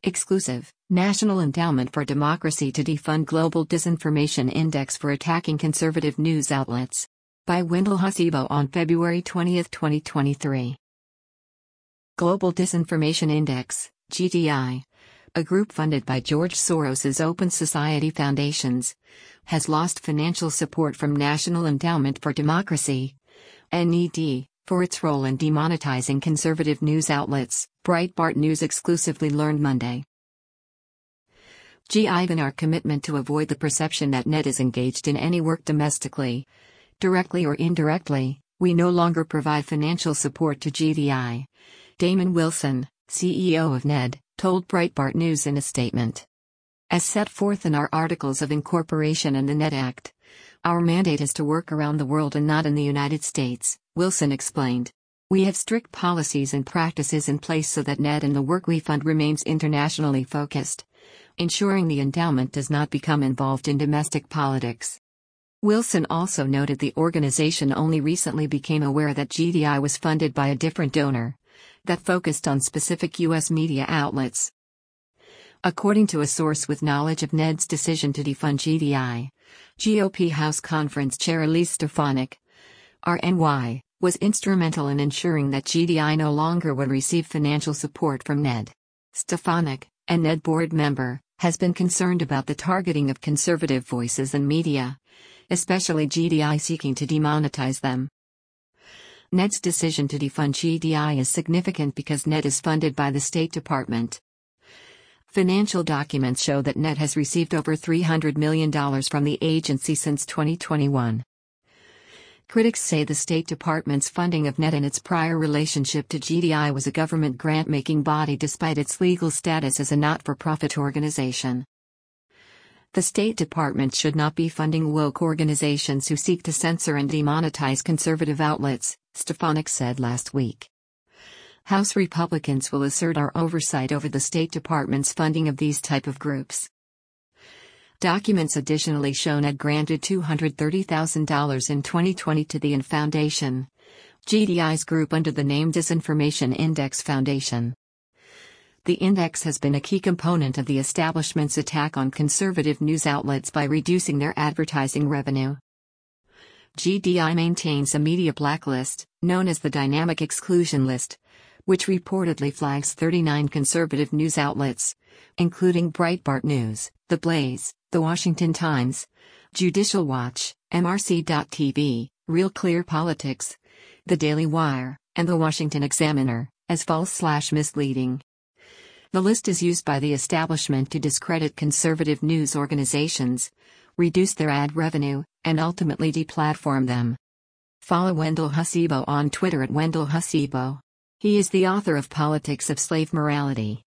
Exclusive, National Endowment for Democracy to defund Global Disinformation Index for attacking conservative news outlets. By Wendell Hasibo on February 20, 2023. Global Disinformation Index, GDI, a group funded by George Soros's Open Society Foundations, has lost financial support from National Endowment for Democracy, NED, for its role in demonetizing conservative news outlets, Breitbart News exclusively learned Monday. Given our commitment to avoid the perception that NED is engaged in any work domestically, directly or indirectly, we no longer provide financial support to GDI, Damon Wilson, CEO of NED, told Breitbart News in a statement. As set forth in our Articles of Incorporation and the NED Act, our mandate is to work around the world and not in the United States, Wilson explained. We have strict policies and practices in place so that NED and the work we fund remains internationally focused, ensuring the endowment does not become involved in domestic politics. Wilson also noted the organization only recently became aware that GDI was funded by a different donor that focused on specific U.S. media outlets. According to a source with knowledge of NED's decision to defund GDI, GOP House Conference Chair Elise Stefanik, RNY, was instrumental in ensuring that GDI no longer would receive financial support from NED. Stefanik, a NED board member, has been concerned about the targeting of conservative voices and media, especially GDI seeking to demonetize them. NED's decision to defund GDI is significant because NED is funded by the State Department. Financial documents show that NED has received over $300 million from the agency since 2021. Critics say the State Department's funding of NED and its prior relationship to GDI was a government grant-making body despite its legal status as a not-for-profit organization. The State Department should not be funding woke organizations who seek to censor and demonetize conservative outlets, Stefanik said last week. House Republicans will assert our oversight over the State Department's funding of these type of groups. Documents additionally show NED granted $230,000 in 2020 to the IN Foundation, GDI's group under the name Disinformation Index Foundation. The index has been a key component of the establishment's attack on conservative news outlets by reducing their advertising revenue. GDI maintains a media blacklist, known as the Dynamic Exclusion List, which reportedly flags 39 conservative news outlets, including Breitbart News, The Blaze, The Washington Times, Judicial Watch, MRC.TV, Real Clear Politics, The Daily Wire, and The Washington Examiner, as false/misleading. The list is used by the establishment to discredit conservative news organizations, reduce their ad revenue, and ultimately deplatform them. Follow Wendell Hasibo on Twitter at Wendell Hasibo. He is the author of Politics of Slave Morality.